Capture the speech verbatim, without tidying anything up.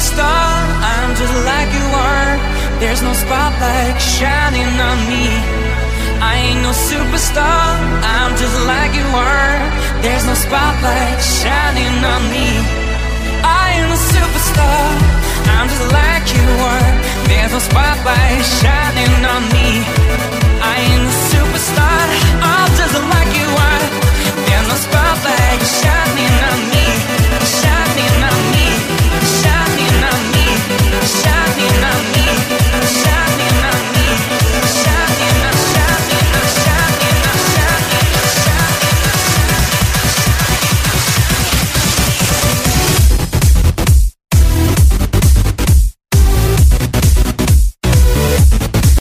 superstar, I'm just like you are. There's no spotlight shining on me. I ain't no superstar, I'm just like you are. There's no spotlight shining on me. I ain't no superstar, I'm just like you are. There's no spotlight shining on me. I ain't no superstar, I'm just like you are. There's no spotlight shining